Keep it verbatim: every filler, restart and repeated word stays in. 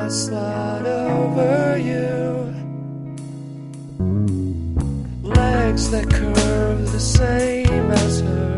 I slide over you. Legs that curve the same as her.